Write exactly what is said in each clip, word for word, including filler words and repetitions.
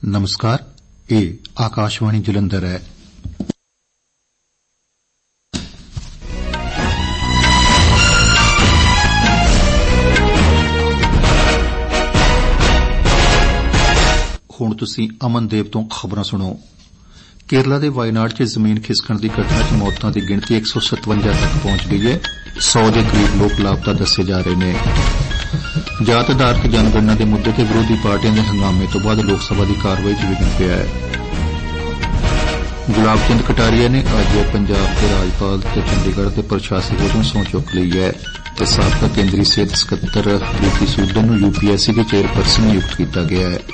नमस्कार, ये आकाशवाणी जलंधर है। ਹੁਣ ਤੁਸੀਂ ਅਮਨਦੇਵ ਤੋਂ ਖਬਰਾਂ ਸੁਣੋ। ਕੇਰਲਾ ਦੇ ਵਾਇਨਾਡ 'ਚ ਜ਼ਮੀਨ ਖਿਸਕਣ ਦੀ ਘਟਨਾ 'ਚ ਮੌਤਾਂ ਦੀ ਗਿਣਤੀ ਇੱਕ ਸੌ ਸਤਵੰਜਾ ਤੱਕ ਪਹੁੰਚ ਗਈ ਹੈ। ਸੌ ਦੇ ਕਰੀਬ ਲੋਕ ਲਾਪਤਾ ਦੱਸੇ ਜਾ ਰਹੇ ਨੇ। ਜਾਤ ਆਧਾਰਿਤ ਜਨਗਣਨਾ ਦੇ ਮੁੱਦੇ ਤੇ ਵਿਰੋਧੀ ਪਾਰਟੀਆਂ ਦੇ ਹੰਗਾਮੇ ਤੋਂ ਬਾਅਦ ਲੋਕ ਸਭਾ ਦੀ ਕਾਰਵਾਈ 'ਚ ਵਿਘਨ ਪਿਆ ਹੈ। ਗੁਲਾਬ ਚੰਦ ਕਟਾਰੀਆ ਨੇ ਅੱਜ ਪੰਜਾਬ ਦੇ ਰਾਜਪਾਲ ਤੇ ਚੰਡੀਗੜ੍ਹ ਦੇ ਪ੍ਰਸ਼ਾਸਕ ਵਜੋਂ ਸਹੁੰ ਚੁੱਕ ਲਈ ਹੈ ਤੇ ਸਾਬਕਾ ਕੇਂਦਰੀ ਸਿਹਤ ਸਕੱਤਰ ਪ੍ਰੀਤੀ ਸੂਦਨ ਨੂੰ ਯੂ ਪੀ ਐਸ ਸੀ ਦੀ ਚੇਅਰਪਰਸਨ ਨਿਯੁਕਤ ਕੀਤਾ ਗਿਆ ਹੈ।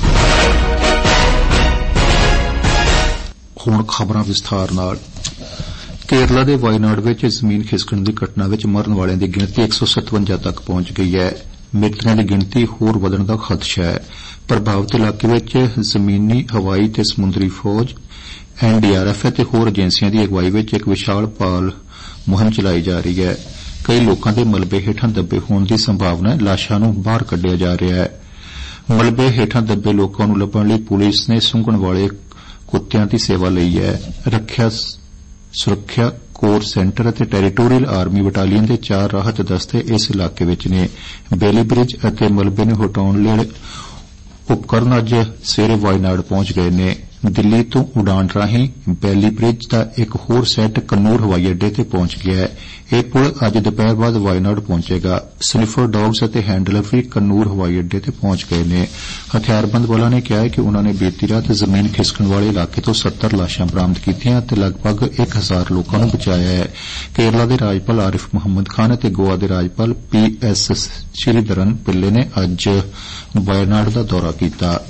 ਹੁਣ ਖਬਰਾਂ ਵਿਸਥਾਰ ਨਾਲ। ਕੇਰਲਾ ਦੇ ਵਾਇਨਾਡ ਵਿੱਚ ਜ਼ਮੀਨ ਖਿਸਕਣ ਦੀ ਘਟਨਾ ਵਿੱਚ ਮਰਨ ਵਾਲਿਆਂ ਦੀ ਗਿਣਤੀ ਇੱਕ ਸੌ ਸਤਵੰਜਾ ਤੱਕ ਪਹੁੰਚ ਗਈ ਹੈ। ਮ੍ਰਿਤਕਾਂ ਦੀ ਗਿਣਤੀ ਹੋਰ ਵਧਣ ਦਾ ਖਦਸ਼ਾ ਹੈ। ਪ੍ਰਭਾਵਿਤ ਇਲਾਕੇ ਵਿੱਚ ਜ਼ਮੀਨੀ, ਹਵਾਈ ਤੇ ਸਮੁੰਦਰੀ ਫੌਜ, ਐਨ ਡੀ ਆਰ ਐਫ ਅਤੇ ਹੋਰ ਏਜੰਸੀਆਂ ਦੀ ਅਗਵਾਈ ਵਿੱਚ ਇੱਕ ਵਿਸ਼ਾਲ ਭਾਲ ਮੁਹਿੰਮ ਚਲਾਈ ਜਾ ਰਹੀ ਹੈ। ਕਈ ਲੋਕਾਂ ਦੇ ਮਲਬੇ ਹੇਠਾਂ ਦੱਬੇ ਹੋਣ ਦੀ ਸੰਭਾਵਨਾ ਹੈ। ਲਾਸ਼ਾਂ ਨੂੰ ਬਾਹਰ ਕੱਢਿਆ ਜਾ ਰਿਹਾ ਹੈ। ਮਲਬੇ ਹੇਠਾਂ ਦੱਬੇ ਲੋਕਾਂ ਨੂੰ ਲੱਭਣ ਲਈ ਪੁਲਿਸ ਨੇ ਸੁੰਘਣ ਵਾਲੇ ਕੁੱਤਿਆਂ ਦੀ ਸੇਵਾ ਲਈ ਹੈ। ਰੱਖਿਆ ਸੁਰੱਖਿਆ ਕੋਰ ਸੈਂਟਰ ਅਤੇ ਟੈਰੀਟੋਰੀਅਲ ਆਰਮੀ ਬਟਾਲੀਅਨ ਦੇ ਚਾਰ ਰਾਹਤ ਦਸਤੇ ਇਸ ਇਲਾਕੇ ਵਿੱਚ ਨੇ। ਬੇਲੀ ਬ੍ਰਿਜ ਅਤੇ ਮਲਬੇ ਨੂੰ ਹਟਾਉਣ ਲਈ ਉਪਕਰਨ ਅੱਜ ਸਵੇਰੇ ਵਾਇਨਾਡ ਪਹੁੰਚ ਗਏ ਨੇ। ਦਿੱਲੀ ਤੋਂ ਉਡਾਣ ਰਾਹੀਂ ਬੇਲੀ ਬ੍ਰਿਜ ਦਾ ਇੱਕ ਹੋਰ ਸੈੱਟ ਕੰਨੂਰ ਹਵਾਈ ਅੱਡੇ ਤੇ ਪਹੁੰਚ ਗਿਆ ਹੈ। ਇਹ ਪੁਲ ਅੱਜ ਦੁਪਹਿਰ ਬਾਅਦ ਵਾਇਨਾਡ ਪਹੁੰਚੇਗਾ। ਸਨਿਫਰ ਡੌਗਸ ਅਤੇ ਹੈਂਡਲਰ ਵੀ ਕੰਨੂਰ ਹਵਾਈ ਅੱਡੇ ਤੇ ਪਹੁੰਚ ਗਏ ਨੇ। ਹਥਿਆਰਬੰਦ ਬਲਾਂ ਨੇ ਕਿਹਾ ਹੈ ਕਿ ਉਨ੍ਹਾਂ ਨੇ ਬੀਤੀ ਰਾਤ ਜ਼ਮੀਨ ਖਿਸਕਣ ਵਾਲੇ ਇਲਾਕੇ ਤੋਂ ਸੱਤਰ ਲਾਸ਼ਾਂ ਬਰਾਮਦ ਕੀਤੀਆਂ ਅਤੇ ਲਗਭਗ ਇੱਕ ਹਜ਼ਾਰ ਲੋਕਾਂ ਨੂੰ ਬਚਾਇਆ ਹੈ। ਕੇਰਲਾ ਦੇ ਰਾਜਪਾਲ ਆਰਿਫ ਮੁਹੰਮਦ ਖਾਨ ਅਤੇ ਗੋਆ ਦੇ ਰਾਜਪਾਲ ਪੀ ਐਸ ਸ਼੍ਰੀਧਰਨ ਪਿੱਲੇ ਨੇ ਅੱਜ ਵਾਇਨਾਡ ਦਾ ਦੌਰਾ ਕੀਤਾ।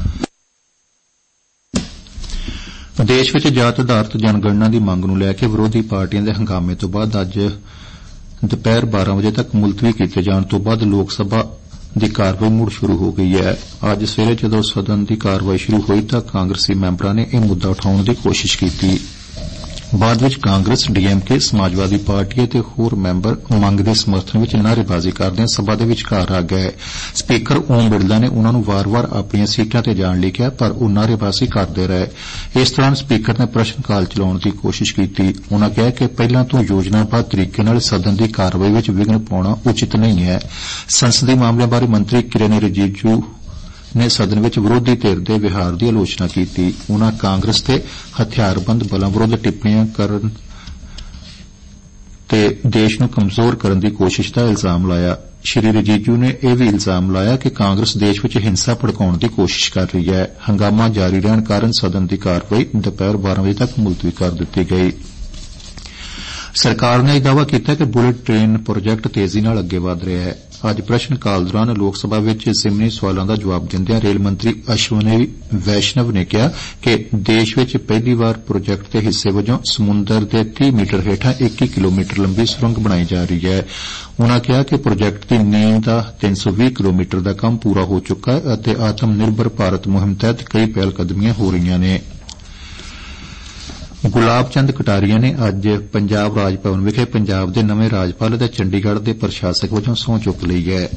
ਦੇਸ਼ ਵਿੱਚ ਜਾਤ ਆਧਾਰਿਤ ਜਨਗਣਨਾ ਦੀ ਮੰਗ ਨੂੰ ਲੈ ਕੇ ਵਿਰੋਧੀ ਪਾਰਟੀਆਂ ਦੇ ਹੰਗਾਮੇ ਤੋਂ ਬਾਅਦ ਅੱਜ ਦੁਪਹਿਰ ਬਾਰਾਂ ਵਜੇ ਤੱਕ ਮੁਲਤਵੀ ਕੀਤੇ ਜਾਣ ਤੋਂ ਬਾਅਦ ਲੋਕ ਸਭਾ ਦੀ ਕਾਰਵਾਈ ਮੁੜ ਸ਼ੁਰੂ ਹੋ ਗਈ ਹੈ। ਅੱਜ ਸਵੇਰੇ ਜਦੋਂ ਸਦਨ ਦੀ ਕਾਰਵਾਈ ਸ਼ੁਰੂ ਹੋਈ ਤਾਂ ਕਾਂਗਰਸੀ ਮੈਂਬਰਾਂ ਨੇ ਇਹ ਮੁੱਦਾ ਉਠਾਉਣ ਦੀ ਕੋਸ਼ਿਸ਼ ਕੀਤੀ। ਬਾਅਦ ਵਿੱਚ ਕਾਂਗਰਸ, ਡੀ ਐਮ ਕੇ, ਸਮਾਜਵਾਦੀ ਪਾਰਟੀ ਅਤੇ ਹੋਰ ਮੈਂਬਰ ਮੰਗ ਦੇ ਸਮਰਥਨ ਵਿੱਚ ਨਾਅਰੇਬਾਜ਼ੀ ਕਰਦਿਆਂ ਸਭਾ ਦੇ ਵਿਚਕਾਰ ਆ ਗਏ। ਸਪੀਕਰ ਓਮ ਬਿਰਲਾ ਨੇ ਉਨ੍ਹਾਂ ਨੂੰ ਵਾਰ-ਵਾਰ ਆਪਣੀਆਂ ਸੀਟਾਂ ਤੇ ਜਾਣ ਲਈ ਕਿਹਾ, ਪਰ ਉਹ ਨਾਅਰੇਬਾਜ਼ੀ ਕਰਦੇ ਰਹੇ। ਇਸ ਦੌਰਾਨ ਸਪੀਕਰ ਨੇ ਪ੍ਰਸ਼ਨ ਕਾਲ ਚਲਾਉਣ ਦੀ ਕੋਸ਼ਿਸ਼ ਕੀਤੀ। ਉਨ੍ਹਾਂ ਕਿਹਾ ਕਿ ਪਹਿਲਾਂ ਤੋਂ ਯੋਜਨਾਬੱਧ ਤਰੀਕੇ ਨਾਲ ਸਦਨ ਦੀ ਕਾਰਵਾਈ ਵਿੱਚ ਵਿਘਨ ਪਾਉਣਾ ਉਚਿਤ ਨਹੀਂ ਹੈ। ਸੰਸਦੀ ਮਾਮਲਿਆਂ ਬਾਰੇ ਮੰਤਰੀ ਕਿਰਨ ਰਿਜੀਜੂ ਨੇ ਸਦਨ ਵਿੱਚ ਵਿਰੋਧੀ ਧਿਰ ਦੇ ਵਿਹਾਰ ਦੀ ਆਲੋਚਨਾ ਕੀਤੀ। ਉਨ੍ਹਾਂ ਕਾਂਗਰਸ ਤੇ ਹਥਿਆਰਬੰਦ ਬਲਾਂ ਵਿਰੁੱਧ ਟਿੱਪਣੀਆਂ ਕਰਨ ਤੇ ਦੇਸ਼ ਨੂੰ ਕਮਜ਼ੋਰ ਕਰਨ ਦੀ ਕੋਸ਼ਿਸ਼ ਦਾ ਇਲਜ਼ਾਮ ਲਾਇਆ। ਸ਼੍ਰੀ ਰਿਜੀਜੂ ਨੇ ਇਹ ਵੀ ਇਲਜ਼ਾਮ ਲਾਇਆ ਕਿ ਕਾਂਗਰਸ ਦੇਸ਼ ਵਿੱਚ ਹਿੰਸਾ ਭੜਕਾਉਣ ਦੀ ਕੋਸ਼ਿਸ਼ ਕਰ ਰਹੀ ਹੈ। ਹੰਗਾਮਾ ਜਾਰੀ ਰਹਿਣ ਕਾਰਨ ਸਦਨ ਦੀ ਕਾਰਵਾਈ ਦੁਪਹਿਰ ਬਾਰਾਂ ਵਜੇ ਤੱਕ ਮੁਲਤਵੀ ਕਰ ਦਿੱਤੀ ਗਈ। ਸਰਕਾਰ ਨੇ ਇਹ ਦਾਅਵਾ ਕੀਤਾ ਕਿ ਬੁਲੇਟ ਟ੍ਰੇਨ ਪ੍ਰੋਜੈਕਟ ਤੇਜ਼ੀ ਨਾਲ ਅੱਗੇ ਵਧ ਰਿਹਾ ਹੈ। ਅੱਜ ਪ੍ਰਸ਼ਨ ਕਾਲ ਦੌਰਾਨ ਲੋਕ ਸਭਾ ਵਿੱਚ ਜ਼ਿਮਨੀ ਸਵਾਲਾਂ ਦਾ ਜਵਾਬ ਦਿੰਦਿਆਂ ਰੇਲ ਮੰਤਰੀ ਅਸ਼ਵਨੀ ਵੈਸ਼ਨਵ ਨੇ ਕਿਹਾ ਕਿ ਦੇਸ਼ ਵਿੱਚ ਪਹਿਲੀ ਵਾਰ ਪ੍ਰੋਜੈਕਟ ਦੇ ਹਿੱਸੇ ਵਜੋਂ ਸਮੁੰਦਰ ਦੇ ਤੀਹ ਮੀਟਰ ਹੇਠਾਂ ਇੱਕੀ ਕਿਲੋਮੀਟਰ ਲੰਬੀ ਸੁਰੰਗ ਬਣਾਈ ਜਾ ਰਹੀ ਹੈ। ਉਨ੍ਹਾਂ ਕਿਹਾ ਕਿ ਪ੍ਰੋਜੈਕਟ ਦੀ ਨੀਂਹ ਦਾ ਤਿੰਨ ਸੌ ਵੀਹ ਕਿਲੋਮੀਟਰ ਦਾ ਕੰਮ ਪੂਰਾ ਹੋ ਚੁੱਕਾ ਹੈ ਅਤੇ ਆਤਮ ਨਿਰਭਰ ਭਾਰਤ ਮੁਹਿੰਮ ਤਹਿਤ ਕਈ ਪਹਿਲਕਦਮੀਆਂ ਹੋ ਰਹੀਆਂ ਨੇ। ਗੁਲਾਬ ਚੰਦ ਕਟਾਰੀਆ ਨੇ ਅੱਜ ਪੰਜਾਬ ਰਾਜ ਭਵਨ ਵਿਖੇ ਪੰਜਾਬ ਦੇ ਨਵੇਂ ਰਾਜਪਾਲ ਅਤੇ ਚੰਡੀਗੜ੍ਹ ਦੇ ਪ੍ਰਸ਼ਾਸਕ ਵਜੋਂ ਸਹੁੰ ਚੁੱਕ ਲਈ ਹੈ।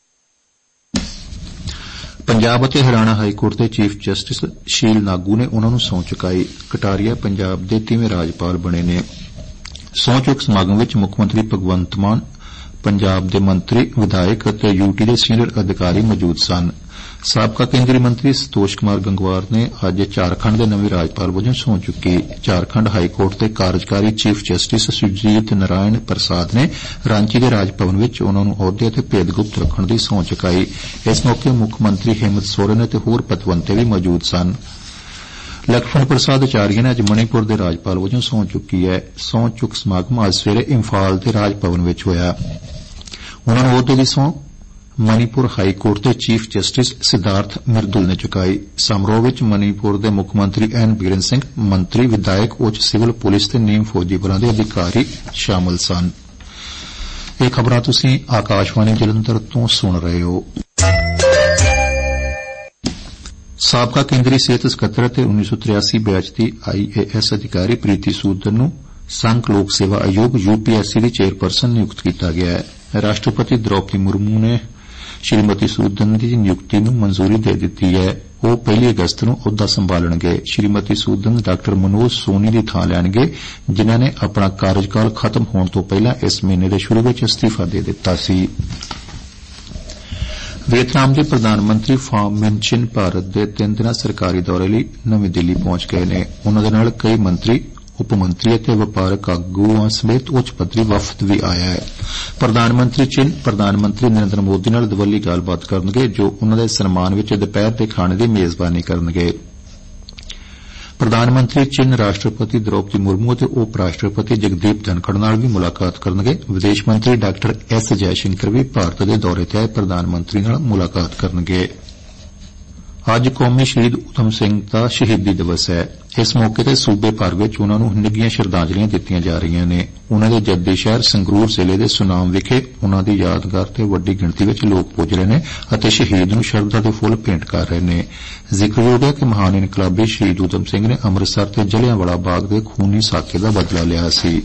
ਪੰਜਾਬ ਅਤੇ ਹਰਿਆਣਾ ਹਾਈਕੋਰਟ ਦੇ ਚੀਫ ਜਸਟਿਸ ਸ਼ੀਲ ਨਾਗੂ ਨੇ ਉਨ੍ਹਾਂ ਨੂੰ ਸਹੁੰ ਚੁਕਾਈ। ਕਟਾਰੀਆ ਪੰਜਾਬ ਦੇ ਤੀਵੇਂ ਰਾਜਪਾਲ ਬਣੇ ਨੇ। ਸਹੁੰ ਚੁੱਕ ਸਮਾਗਮ ਵਿੱਚ ਮੁੱਖ ਮੰਤਰੀ ਭਗਵੰਤ ਮਾਨ, ਪੰਜਾਬ ਦੇ ਮੰਤਰੀ, ਵਿਧਾਇਕ ਅਤੇ ਯੂ ਟੀ ਦੇ ਸੀਨੀਅਰ ਅਧਿਕਾਰੀ ਮੌਜੂਦ ਸਨ। ਸਾਬਕਾ ਕੇਂਦਰੀ ਮੰਤਰੀ ਸੰਤੋਸ਼ ਕੁਮਾਰ ਗੰਗਵਾਰ ਨੇ ਅੱਜ ਝਾਰਖੰਡ ਦੇ ਨਵੇਂ ਰਾਜਪਾਲ ਵਜੋਂ ਸਹੁੰ ਚੁੱਕੀ। ਝਾਰਖੰਡ ਹਾਈਕੋਰਟ ਦੇ ਕਾਰਜਕਾਰੀ ਚੀਫ ਜਸਟਿਸ ਸੁਰਜੀਤ ਨਾਰਾਇਣ ਪ੍ਰਸਾਦ ਨੇ ਰਾਂਚੀ ਦੇ ਰਾਜ ਭਵਨ ਵਿੱਚ ਉਨ੍ਹਾਂ ਨੂੰ ਅਹੁਦੇ ਅਤੇ ਭੇਦ ਗੁਪਤ ਰੱਖਣ ਦੀ ਸਹੁੰ ਚੁਕਾਈ। ਇਸ ਮੌਕੇ ਮੁੱਖ ਮੰਤਰੀ ਹੇਮੰਤ ਸੋਰਨ ਅਤੇ ਹੋਰ ਪਤਵੰਤੇ ਵੀ ਮੌਜੂਦ ਸਨ। ਲਕਸ਼ਮਣ ਪ੍ਰਸਾਦ ਆਚਾਰੀਆ ਨੇ ਅੱਜ ਮਣੀਪੁਰ ਦੇ ਰਾਜਪਾਲ ਵਜੋਂ ਸਹੁੰ ਚੁੱਕੀ ਹੈ। ਸਹੁੰ ਚੁੱਕ ਸਮਾਗਮ ਅੱਜ ਸਵੇਰੇ ਇੰਫਾਲ ਦੇ ਰਾਜ ਭਵਨ ਵਿੱਚ ਹੋਇਆ। ਉਨ੍ਹਾਂ ਨੂੰ ਅਹੁਦੇ ਦੀ ਸਹੁੰ ਮਣੀਪੁਰ ਹਾਈਕੋਰਟ ਦੇ ਚੀਫ ਜਸਟਿਸ ਸਿਧਾਰਥ ਮਿਰਦੁਲ ਨੇ ਚੁਕਾਈ। ਸਮਾਰੋਹ ਵਿੱਚ ਮਣੀਪੁਰ ਦੇ ਮੁੱਖ ਮੰਤਰੀ ਐਨ ਬੀਰਨ ਸਿੰਘ, ਮੰਤਰੀ, ਵਿਧਾਇਕ, ਉੱਚ ਸਿਵਲ ਪੁਲਿਸ ਤੇ ਨੀਮ ਫੌਜੀ ਬਲਾਂ ਦੇ ਅਧਿਕਾਰੀ ਸ਼ਾਮਲ ਸਨ। ਇਹ ਖਬਰਾਂ ਤੁਸੀਂ ਆਕਾਸ਼ਵਾਣੀ ਜਲੰਧਰ ਤੋਂ ਸੁਣ ਰਹੇ ਹੋ। ਸਾਬਕਾ ਕੇਂਦਰੀ ਸਿਹਤ ਸਕੱਤਰ ਅਤੇ ਉੱਨੀ ਸੌ ਤਰਿਆਸੀ batch the I A S ਅਧਿਕਾਰੀ ਪ੍ਰੀਤੀ ਸੂਦਨ ਨੂੰ Sangh Lok Seva Aayog U P S C ਦੀ ਚੇਅਰਪਰਸਨ ਨਿਯੁਕਤ ਕੀਤਾ ਗਿਆ ਹੈ। ਰਾਸ਼ਟਰਪਤੀ ਦ੍ਰੌਪਦੀ ਮੁਰਮੂ ਨੇ ਸ਼੍ਰੀਮਤੀ ਸੂਦਨ ਦੀ ਨਿਯੁਕਤੀ ਨੂੰ ਮਨਜ਼ੂਰੀ ਦੇ ਦਿੱਤੀ ਹੈ। ਉਹ ਪਹਿਲੀ ਅਗਸਤ ਨੂੰ ਅਹੁਦਾ ਸੰਭਾਲਣਗੇ। ਸ਼੍ਰੀਮਤੀ ਸੂਦਨ ਡਾਕਟਰ ਮਨੋਜ ਸੋਨੀ ਦੀ ਥਾਂ ਲੈਣਗੇ, ਜਿਨ੍ਹਾਂ ਨੇ ਆਪਣਾ ਕਾਰਜਕਾਲ ਖਤਮ ਹੋਣ ਤੋਂ ਪਹਿਲਾਂ ਇਸ ਮਹੀਨੇ ਦੇ ਸ਼ੁਰੂ ਵਿੱਚ ਅਸਤੀਫਾ ਦੇ ਦਿੱਤਾ ਸੀ। ਵੀਅਤਨਾਮ ਦੇ ਪ੍ਰਧਾਨ ਮੰਤਰੀ ਫਾਮ ਮਿਨ ਚਿਨ ਭਾਰਤ ਦੇ ਤਿੰਨ ਦਿਨਾਂ ਸਰਕਾਰੀ ਦੌਰੇ ਲਈ ਨਵੀਂ ਦਿੱਲੀ ਪਹੁੰਚ ਗਏ ਨੇ। ਉਨ੍ਹਾਂ ਦੇ ਨਾਲ ਕਈ ਮੰਤਰੀ, ਉਪ ਮੰਤਰੀ ਅਤੇ ਵਪਾਰਕ ਆਗੂਆਂ ਸਮੇਤ ਉੱਚ ਪੱਧਰੀ ਵਫਦ ਵੀ ਆਇਆ ਹੈ। ਪ੍ਰਧਾਨ ਮੰਤਰੀ ਚਿਨ ਪ੍ਰਧਾਨ ਮੰਤਰੀ ਨਰਿੰਦਰ ਮੋਦੀ ਨਾਲ ਦਵੱਲੀ ਗੱਲਬਾਤ ਕਰਨਗੇ, ਜੋ ਉਨ੍ਹਾਂ ਦੇ ਸਨਮਾਨ ਵਿੱਚ ਦੁਪਹਿਰ ਦੇ ਖਾਣੇ ਦੀ ਮੇਜ਼ਬਾਨੀ ਕਰਨਗੇ। ਪ੍ਰਧਾਨ ਮੰਤਰੀ ਚਿਨ ਰਾਸ਼ਟਰਪਤੀ ਦ੍ਰੋਪਦੀ ਮੁਰਮੂ ਅਤੇ ਉਪ ਰਾਸ਼ਟਰਪਤੀ ਜਗਦੀਪ ਧਨਖੜ ਨਾਲ ਵੀ ਮੁਲਾਕਾਤ ਕਰਨਗੇ। ਵਿਦੇਸ਼ ਮੰਤਰੀ ਡਾਕਟਰ ਐਸ ਜੈਸ਼ੰਕਰ ਵੀ ਭਾਰਤ ਦੇ ਦੌਰੇ ਤੇ ਆਏ ਪ੍ਰਧਾਨ ਮੰਤਰੀ ਨਾਲ ਮੁਲਾਕਾਤ ਕਰਨਗੇ। ਅੱਜ ਕੌਮੀ ਸ਼ਹੀਦ ਊਧਮ ਸਿੰਘ ਦਾ ਸ਼ਹੀਦੀ ਦਿਵਸ ਹੈ। ਇਸ ਮੌਕੇ ਤੇ ਸੂਬੇ ਭਰ ਵਿੱਚ ਉਨ੍ਹਾਂ ਨੂੰ ਨਿੱਘੀਆਂ ਸ਼ਰਧਾਂਜਲੀਆਂ ਦਿੱਤੀਆਂ ਜਾ ਰਹੀਆਂ ਨੇ। ਉਨ੍ਹਾਂ ਦੇ ਜੱਦੀ ਸ਼ਹਿਰ ਸੰਗਰੂਰ ਜ਼ਿਲ੍ਹੇ ਦੇ ਸੁਨਾਮ ਵਿਖੇ ਉਨ੍ਹਾਂ ਦੀ ਯਾਦਗਾਰ ਤੇ ਵੱਡੀ ਗਿਣਤੀ ਵਿੱਚ ਲੋਕ ਪੁੱਜ ਰਹੇ ਨੇ ਅਤੇ ਸ਼ਹੀਦ ਨੂੰ ਸ਼ਰਧਾ ਦੇ ਫੁੱਲ ਭੇਂਟ ਕਰ ਰਹੇ ਨੇ। ਜ਼ਿਕਰਯੋਗ ਹੈ ਕਿ ਮਹਾਨ ਇਨਕਲਾਬੀ ਸ਼ਹੀਦ ਊਧਮ ਸਿੰਘ ਨੇ ਅੰਮ੍ਰਿਤਸਰ ਤੇ ਜਲ੍ਹਿਆਂਵਾਲਾ ਬਾਗ ਦੇ ਖੂਨੀ ਸਾਕੇ ਦਾ ਬਦਲਾ ਲਿਆ ਸੀ।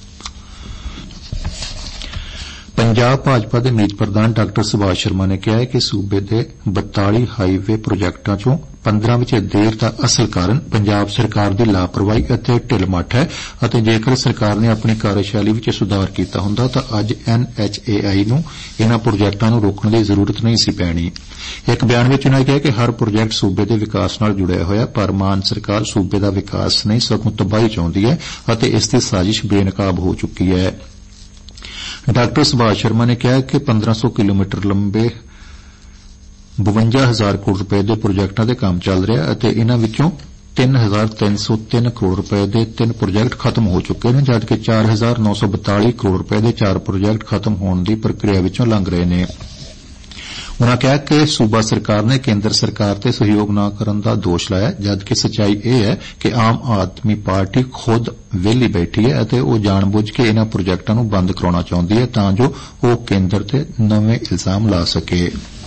ਪੰਜਾਬ ਭਾਜਪਾ ਦੇ ਮੀਤ ਪ੍ਰਧਾਨ ਡਾਕਟਰ ਸੁਭਾਸ਼ ਸ਼ਰਮਾ ਨੇ ਕਿਹਾ ਹੈ ਕਿ ਸੂਬੇ ਦੇ ਬਤਾਲੀ ਹਾਈਵੇ ਪ੍ਰੋਜੈਕਟਾਂ ਚੋਂ ਪੰਦਰਾਂ ਵਿੱਚ ਦੇਰ ਦਾ ਅਸਲ ਕਾਰਨ ਪੰਜਾਬ ਸਰਕਾਰ ਦੀ ਲਾਪਰਵਾਹੀ ਅਤੇ ਢਿੱਲ-ਮੱਠ ਹੈ ਅਤੇ ਜੇਕਰ ਸਰਕਾਰ ਨੇ ਆਪਣੀ ਕਾਰਜਸ਼ੈਲੀ ਵਿੱਚ ਸੁਧਾਰ ਕੀਤਾ ਹੁੰਦਾ ਤਾਂ ਅੱਜ ਐਨ ਐਚ ਏ ਆਈ ਨੂੰ ਇਨ੍ਹਾਂ ਪ੍ਰੋਜੈਕਟਾਂ ਨੂੰ ਰੋਕਣ ਦੀ ਜ਼ਰੂਰਤ ਨਹੀਂ ਸੀ ਪੈਣੀ। ਇੱਕ ਬਿਆਨ ਵਿੱਚ ਉਨ੍ਹਾਂ ਕਿਹਾ ਕਿ ਹਰ ਪ੍ਰੋਜੈਕਟ ਸੂਬੇ ਦੇ ਵਿਕਾਸ ਨਾਲ ਜੁੜਿਆ ਹੋਇਆ, ਪਰ ਮਾਨ ਸਰਕਾਰ ਸੂਬੇ ਦਾ ਵਿਕਾਸ ਨਹੀਂ ਸਗੋਂ ਤਬਾਹੀ ਚਾਹੁੰਦੀ ਹੈ ਅਤੇ ਇਸ ਦੀ ਸਾਜ਼ਿਸ਼ ਬੇਨਕਾਬ ਹੋ ਚੁੱਕੀ ਹੈ। ਡਾਕਟਰ ਸੁਭਾਸ਼ ਸ਼ਰਮਾ ਨੇ ਕਿਹਾ ਕਿ ਪੰਦਰਾਂ ਸੌ ਕਿਲੋਮੀਟਰ ਲੰਬੇ ਬਵੰਜਾ ਹਜ਼ਾਰ ਕਰੋੜ ਰੁਪਏ ਦੇ ਪ੍ਰੋਜੈਕਟਾਂ ਦੇ ਕੰਮ ਚੱਲ ਰਿਹਾ ਅਤੇ ਇਨ੍ਹਾਂ ਵਿੱਚੋਂ ਤਿੰਨ ਹਜ਼ਾਰ ਤਿੰਨ ਸੌ ਤਿੰਨ ਕਰੋੜ ਰੁਪਏ ਦੇ ਤਿੰਨ ਪ੍ਰੋਜੈਕਟ ਖਤਮ ਹੋ ਚੁੱਕੇ ਨੇ, ਜਦਕਿ ਚਾਰ ਹਜ਼ਾਰ ਨੌ ਸੌ ਬਤਾਲੀ ਕਰੋੜ ਰੁਪਏ ਦੇ ਚਾਰ ਪ੍ਰੋਜੈਕਟ ਖਤਮ ਹੋਣ ਦੀ ਪ੍ਰਕਿਰਿਆ ਵਿੱਚੋਂ ਲੰਘ ਰਹੇ ਨੇ। ਉਨ੍ਹਾਂ ਕਿਹਾ ਕਿ ਸੂਬਾ ਸਰਕਾਰ ਨੇ ਕੇਂਦਰ ਸਰਕਾਰ ਤੇ ਸਹਿਯੋਗ ਨਾ ਕਰਨ ਦਾ ਦੋਸ਼ ਲਾਇਆ, ਜਦਕਿ ਸੱਚਾਈ ਇਹ ਹੈ ਕਿ ਆਮ ਆਦਮੀ ਪਾਰਟੀ ਖੁਦ ਵਿਹਲੀ ਬੈਠੀ ਹੈ ਅਤੇ ਉਹ ਜਾਣਬੁੱਝ ਕੇ ਇਨ੍ਹਾਂ ਪ੍ਰੋਜੈਕਟਾਂ ਨੂੰ ਬੰਦ ਕਰਾਉਣਾ ਚਾਹੁੰਦੀ ਹੈ ਤਾਂ ਜੋ ਉਹ ਕੇਂਦਰ ਤੇ ਨਵੇਂ ਇਲਜ਼ਾਮ ਲਾ ਸਕੇ।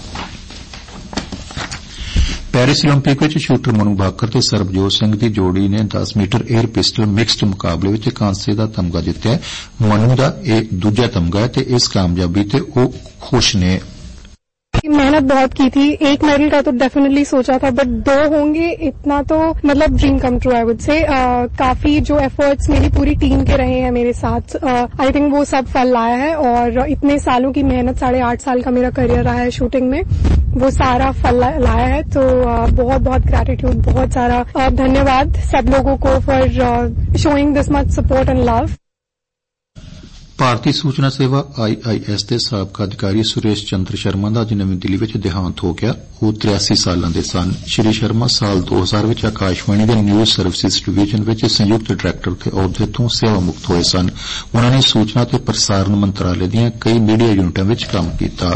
ਪੈਰਿਸ ਓਲੰਪਿਕ ਵਿੱਚ ਸ਼ੂਟਰ ਮਨੂ ਭਾਕਰ ਤੇ ਸਰਬਜੋਤ ਸਿੰਘ ਦੀ ਜੋੜੀ ਨੇ ਦਸ ਮੀਟਰ 에ਅਰ ਪਿਸਟਲ ਮਿਕਸਡ ਮੁਕਾਬਲੇ ਵਿੱਚ ਕਾਂਸੇ ਦਾ ਤਮਗਾ ਜਿੱਤਿਆ। ਮਨੂ ਦਾ ਇਹ ਦੂਜਾ ਤਮਗਾ ਹੈ ਤੇ ਇਸ ਕਾਮਯਾਬੀ ਤੇ ਉਹ ਖੁਸ਼ ਨੇ। मेहनत बहुत की थी, एक मेडल का तो डेफिनेटली सोचा था, बट दो होंगे इतना तो मतलब dream come true I would say. काफी जो एफर्ट्स मेरी पूरी टीम के रहे हैं मेरे साथ, आई थिंक वो सब फल लाया है और इतने सालों की मेहनत, साढ़े आठ साल का मेरा करियर रहा है शूटिंग में, वो सारा फल लाया है। तो बहुत बहुत ग्रैटिट्यूड, बहुत सारा धन्यवाद सब लोगों को for showing this much support and love. ਭਾਰਤੀ ਸੂਚਨਾ ਸੇਵਾ ਆਈ ਆਈ ਐਸ ਦੇ ਸਾਬਕਾ ਅਧਿਕਾਰੀ ਸੁਰੇਸ਼ ਚੰਦਰ ਸ਼ਰਮਾ ਦਾ ਅੱਜ ਨਵੀਂ ਦਿੱਲੀ ਵਿੱਚ ਦੇਹਾਂਤ ਹੋ ਗਿਆ। ਉਹ ਤਿਰਾਸੀ ਸਾਲਾਂ ਦੇ ਸਨ। ਸ਼੍ਰੀ ਸ਼ਰਮਾ ਸਾਲ ਦੋ ਹਜ਼ਾਰ ਵਿੱਚ ਆਕਾਸ਼ਵਾਣੀ ਦੇ ਨਿਊਜ਼ ਸਰਵਿਸਿਜ਼ ਡਿਵੀਜ਼ਨ ਵਿੱਚ ਸੰਯੁਕਤ ਡਾਇਰੈਕਟਰ ਦੇ ਅਹੁਦੇ ਤੋਂ ਸੇਵਾ ਮੁਕਤ ਹੋਏ ਸਨ। ਉਨ੍ਹਾਂ ਨੇ ਸੂਚਨਾ ਤੇ ਪ੍ਰਸਾਰਣ ਮੰਤਰਾਲੇ ਦੀਆਂ ਕਈ ਮੀਡੀਆ ਯੂਨਿਟਾਂ ਵਿੱਚ ਕੰਮ ਕੀਤਾ।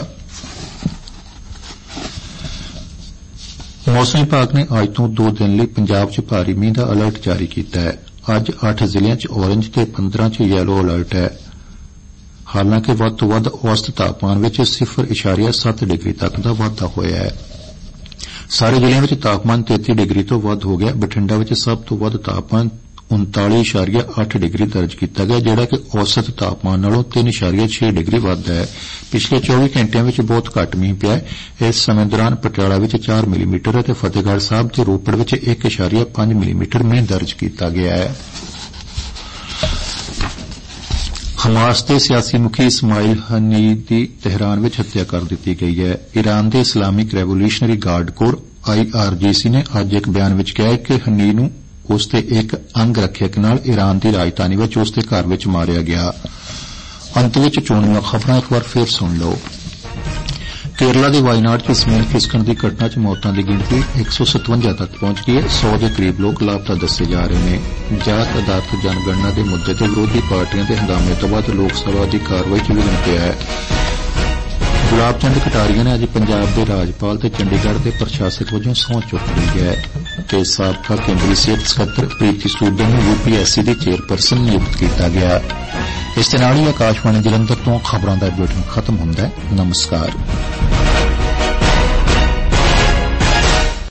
ਮੌਸਮ ਵਿਭਾਗ ਨੇ ਅੱਜ ਤੋਂ ਦੋ ਦਿਨ ਲਈ ਪੰਜਾਬ 'ਚ ਭਾਰੀ ਮੀਂਹ ਦਾ ਅਲਰਟ ਜਾਰੀ ਕੀਤਾ ਹੈ। ਅੱਜ ਅੱਠ ਜ਼ਿਲ੍ਹਿਆਂ 'ਚ ਔਰੇਂਜ ਤੇ ਪੰਦਰਾਂ 'ਚ ਯੈਲੋ ਅਲਰਟ ਹੈ। ਹਾਲਾਂਕਿ ਵੱਧ ਤੋਂ ਵੱਧ ਔਸਤ ਤਾਪਮਾਨ ਵਿੱਚ ਸਿਫਰ ਇਸ਼ਾਰੀਆ ਸੱਤ ਡਿਗਰੀ ਤੱਕ ਦਾ ਵਾਧਾ ਹੋਇਆ ਹੈ। ਸਾਰੇ ਜ਼ਿਲ੍ਹਿਆਂ ਵਿੱਚ ਤਾਪਮਾਨ ਤੇਤੀ ਡਿਗਰੀ ਤੋਂ ਵੱਧ ਹੋ ਗਿਆ। ਬਠਿੰਡਾ ਵਿੱਚ ਸਭ ਤੋਂ ਵੱਧ ਤਾਪਮਾਨ ਉਨਤਾਲੀ ਇਸ਼ਾਰੀਆ ਅੱਠ ਡਿਗਰੀ ਦਰਜ ਕੀਤਾ ਗਿਆ, ਜਿਹੜਾ ਕਿ ਔਸਤ ਤਾਪਮਾਨ ਨਾਲੋਂ ਤਿੰਨ ਇਸ਼ਾਰੀਆ ਛੇ ਡਿਗਰੀ ਵੱਧ ਹੈ। ਪਿਛਲੇ ਚੌਵੀ ਘੰਟਿਆਂ ਵਿੱਚ ਬਹੁਤ ਘੱਟ ਮੀਂਹ ਪਿਆ ਹੈ। ਇਸ ਸਮੇਂ ਦੌਰਾਨ ਪਟਿਆਲਾ ਵਿੱਚ ਚਾਰ ਮਿਲੀਮੀਟਰ ਅਤੇ ਫਤਿਹਗੜ੍ਹ ਸਾਹਿਬ ਤੇ ਰੋਪੜ ਵਿੱਚ ਇੱਕ ਇਸ਼ਾਰੀਆ ਪੰਜ ਮਿਲੀਮੀਟਰ ਮੀਂਹ ਦਰਜ ਕੀਤਾ ਗਿਆ ਹੈ। ਹਮਾਸ ਦੇ ਸਿਆਸੀ ਮੁਖੀ ਇਸਮਾਇਲ ਹਨੀਹ ਦੀ ਤਹਿਰਾਨ ਵਿੱਚ ਹੱਤਿਆ ਕਰ ਦਿੱਤੀ ਗਈ ਹੈ। ਈਰਾਨ ਦੇ Islamic revolutionary guard corps I R G C ਨੇ ਅੱਜ ਇੱਕ ਬਿਆਨ ਵਿੱਚ ਕਿਹਾ ਕਿ ਹਨੀਹ ਨੂੰ ਉਸ ਦੇ ਇੱਕ ਅੰਗ ਰੱਖਿਅਕ ਨਾਲ ਈਰਾਨ ਦੀ ਰਾਜਧਾਨੀ ਵਿੱਚ ਉਸ ਦੇ ਘਰ ਵਿੱਚ ਮਾਰਿਆ ਗਿਆ। ਅੰਤ ਵਿੱਚ ਚੋਣਵੀਆਂ ਖਬਰਾਂ ਇੱਕ ਵਾਰ ਫਿਰ ਸੁਣ ਲਓ। ਕੇਰਲਾ ਦੇ ਵਾਇਨਾਡ 'ਚ ਜ਼ਮੀਨ ਖਿਸਕਣ ਦੀ ਘਟਨਾ 'ਚ ਮੌਤਾਂ ਦੀ ਗਿਣਤੀ ਇੱਕ ਸੌ ਸਤਵੰਜਾ ਤੱਕ ਪਹੁੰਚ ਗਈ ਹੈ। ਸੌ ਦੇ ਕਰੀਬ ਲੋਕ ਲਾਪਤਾ ਦੱਸੇ ਜਾ ਰਹੇ ਨੇ। ਜਾਤ ਆਧਾਰਿਤ ਜਨਗਣਨਾ ਦੇ ਮੁੱਦੇ ਤੇ ਵਿਰੋਧੀ ਪਾਰਟੀਆਂ ਦੇ ਹੰਗਾਮੇ ਤੋਂ ਬਾਅਦ ਲੋਕ ਸਭਾ ਦੀ ਕਾਰਵਾਈ 'ਚ ਵਿਘਨ ਪਿਆ ਹੈ। ਗੁਲਾਬ ਚੰਦ ਕਟਾਰੀਆ ਨੇ ਅੱਜ ਪੰਜਾਬ ਦੇ ਰਾਜਪਾਲ ਤੇ ਚੰਡੀਗੜ੍ਹ ਦੇ ਪ੍ਰਸ਼ਾਸਕ ਵਜੋਂ ਸਹੁੰ ਚੁੱਕ ਲਈ ਹੈ ਤੇ ਸਾਬਕਾ ਕੇਂਦਰੀ ਸਿਹਤ ਸਕੱਤਰ ਪ੍ਰੀਤੀ ਸੂਦਨ ਨੂੰ ਯੂ ਪੀ ਐਸ ਸੀ ਦੀ ਚੇਅਰਪਰਸਨ ਨਿਯੁਕਤ ਕੀਤਾ ਗਿਆ। ਇਸ ਦੇ ਨਾਲ ਹੀ ਆਕਾਸ਼ਵਾਣੀ ਜਲੰਧਰ ਤੋਂ ਖਬਰਾਂ ਦਾ ਬੁਲੇਟਿਨ ਖਤਮ ਹੁੰਦਾ ਹੈ। ਨਮਸਕਾਰ।